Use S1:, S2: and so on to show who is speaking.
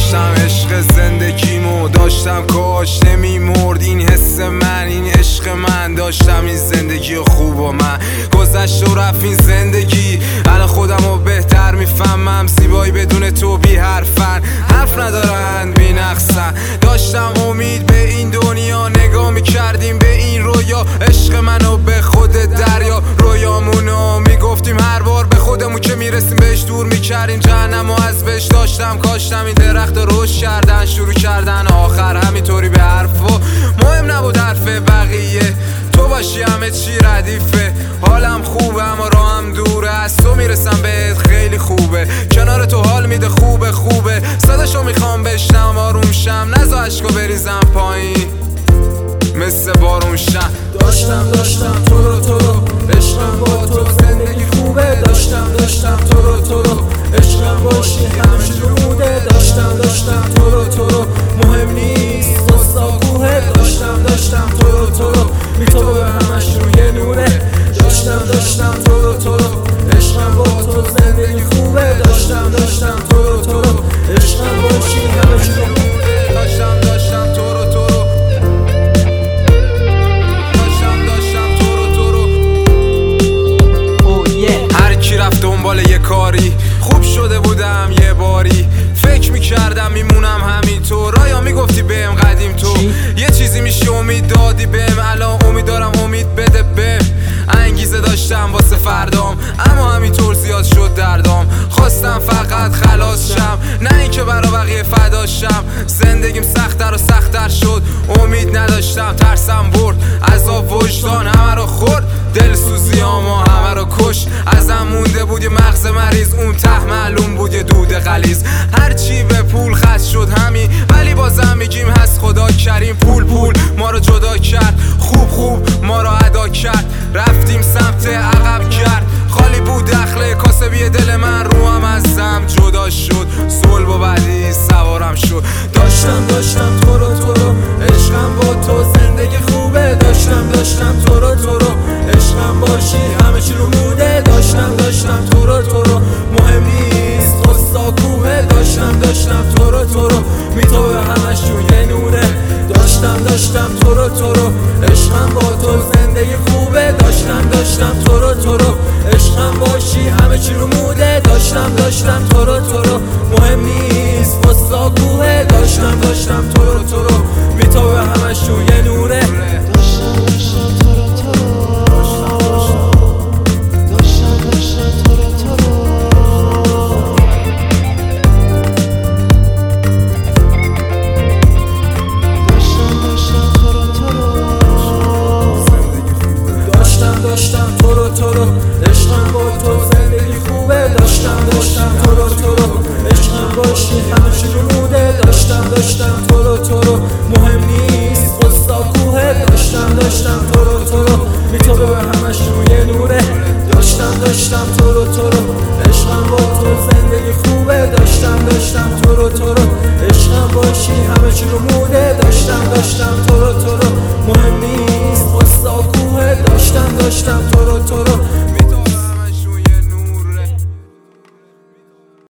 S1: داشتم عشق زندگیمو داشتم، کاش نمیمرد این حس من، این عشق من. داشتم این زندگی خوب و من گذشت و رفت این زندگی. الان خودمو بهتر میفهمم، زیبایی بدون تو بی حرفن، حرف ندارن بی نقصن. داشتم امید به این دنیا، نگاه میکردیم به این رویا، عشق منو به خود دریا. رویامونو میگفتیم هر بار به خودمون که میرسیم بهش دور میکردیم جهنمو از بهش. داشتم کاشتم این درخت رشد کردن، شروع کردن آخر همینطوری به حرف و مهم نبود حرف بقیه. تو باشی همه چی ردیفه، حالم خوبه اما راهم دوره، از تو میرسم بهت خیلی خوبه. کنار تو حال میده خوبه خوبه، صداشو میخوام بشنم آروم شم، نزا عشقو بریزم پایین مثل بارون شم.
S2: داشتم تو رو عشقم با تو زندگی خوبه. داشتم تو رو عشقم باشی همه چی رو موده. داشتم تو رو مهم نیست خستاکوه. داشتم تو رو میتوه همش روی نوره. داشتم تو رو عشقم با تو زندگی خوبه. داشتم تو رو عشقم باشی همه چی رو موده.
S1: داشتم تو رو هر کی رفت دنبال یه کاری، خوب شده بودم یه باری، فکر میکردم میمونم همینطور. رایا میگفتی بهم قدیم تو یه چیزی میشی، امید دادی بهم، الان امید دارم امید بده بهم. انگیزه داشتم واسه فردام اما همینطور زیاد شد دردام. خواستم فقط خلاص شم، نه اینکه برا بقیه فداشم. زندگیم سخت‌تر و سخت‌تر شد، امید نداشتم، ترسم برد، عذاب وجدان همه رو خورد، دلسوزیامو همه رو کش. ازم مونده بود یه مغز مریض، اون ته معلوم بود یه دود غلیظ. هرچی به پول خرج شد همین، ولی بازم میگیم هست خدا کریم. پول ما رو جدا کرد، خوب ما رو ادا کرد، رفتیم سمت عقب کرد. خالی بود دخله کاسبی دل من، روحم ازم جدا شد، صلب و بعدی سوارم شد.
S2: داشتم تو رو عشقم با تو زندگی خوبه. داشتم تو رو عشقم باشی همه چی رو موده. داشتم تو رو مهم نیست خستاکوه. داشتم تو رو میتوه همش روی نوره. داشتم تو رو عشقم با تو زندگی خوبه. داشتم تو رو عشقم باشی همه چی رو موده. داشتم تو رو مهم نیست خستاکوه. داشتم تو رو میتوه همش روی